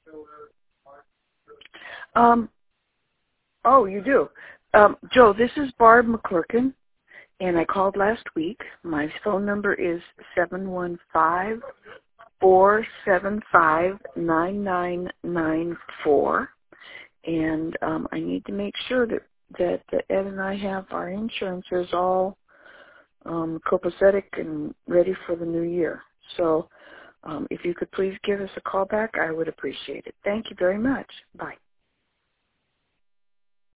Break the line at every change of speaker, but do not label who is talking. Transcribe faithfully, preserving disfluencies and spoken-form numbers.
Um, oh, you do. Um, Joe, this is Barb McClurkin, and I called last week. My phone number is seven one five, four seven five, nine nine nine four, and um, I need to make sure that, that, that Ed and I have our insurances all um, copacetic and ready for the new year. So um, if you could please give us a call back, I would appreciate it. Thank you very much. Bye.